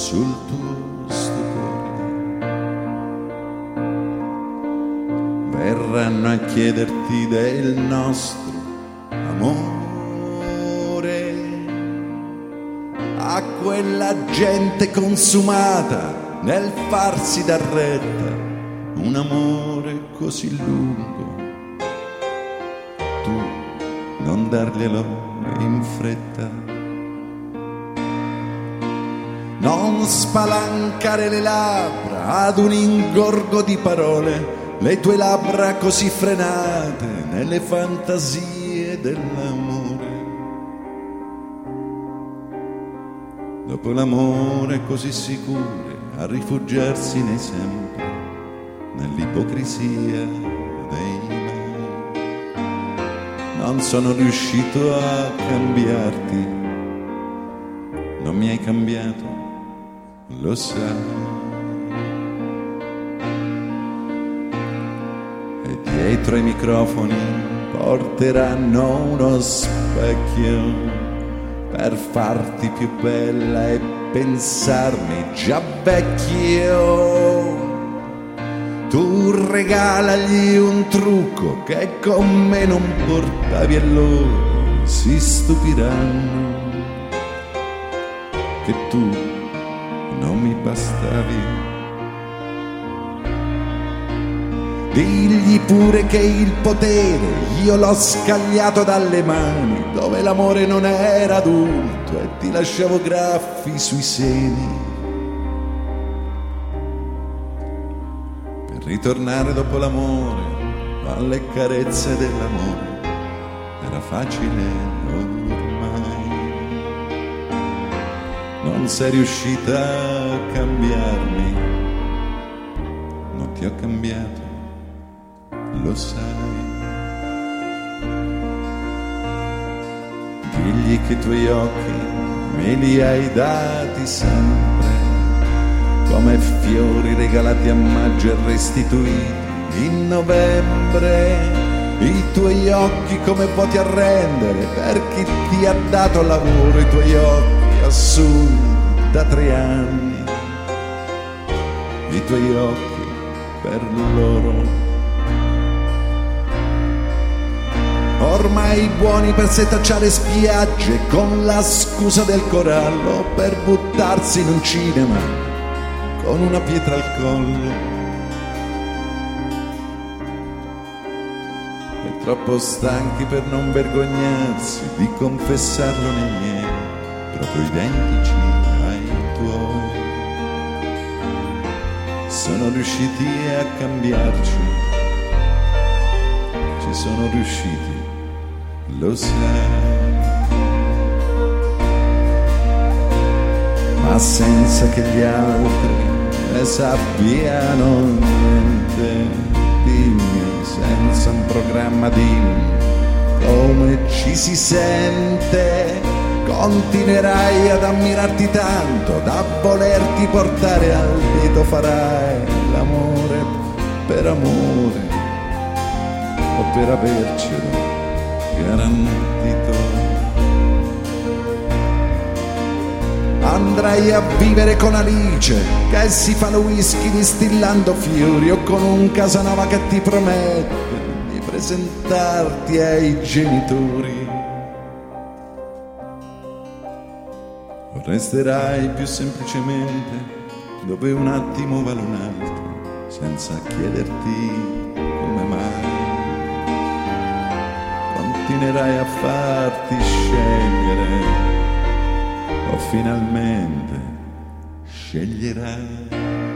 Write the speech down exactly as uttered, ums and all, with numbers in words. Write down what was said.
sul tuo stupore. Verranno a chiederti del nostro amore, a quella gente consumata nel farsi dar retta, un amore così lungo, tu non darglielo in fretta. Non spalancare le labbra ad un ingorgo di parole, le tue labbra così frenate nelle fantasie dell'amore. Dopo l'amore così sicure a rifugiarsi nei sempre, nell'ipocrisia dei mai. Non sono riuscito a cambiarti, non mi hai cambiato, lo sai. E dietro ai microfoni porteranno uno specchio per farti più bella e pensarmi già vecchio. Tu regalagli un trucco che con me non portavi e loro si stupiranno che tu non mi bastavi. Digli pure che il potere io l'ho scagliato dalle mani, dove l'amore non era adulto e ti lasciavo graffi sui seni. Per ritornare dopo l'amore alle carezze dell'amore era facile ormai. Non sei riuscita a cambiarmi, non ti ho cambiato, lo sai. Digli che i tuoi occhi me li hai dati sempre, come fiori regalati a maggio e restituiti in novembre. I tuoi occhi come vuoti a rendere per chi ti ha dato lavoro, i tuoi occhi assunti da tre anni, i tuoi occhi per loro ormai buoni per setacciare spiagge con la scusa del corallo, per buttarsi in un cinema con una pietra al collo. E troppo stanchi per non vergognarsi di confessarlo nei miei, proprio identici ai tuoi. Sono riusciti a cambiarci, ci sono riusciti, lo sai, ma senza che gli altri ne sappiano niente. Dimmi, senza un programma, dimmi come ci si sente. Continuerai ad ammirarti tanto da volerti portare al dito, farai l'amore per amore o per avercelo garantito. Andrai a vivere con Alice che si fa lo whisky distillando fiori, o con un Casanova che ti promette di presentarti ai genitori. O resterai più semplicemente dove un attimo vale un altro, senza chiederti come mai. Continuerai a farti scegliere o finalmente sceglierai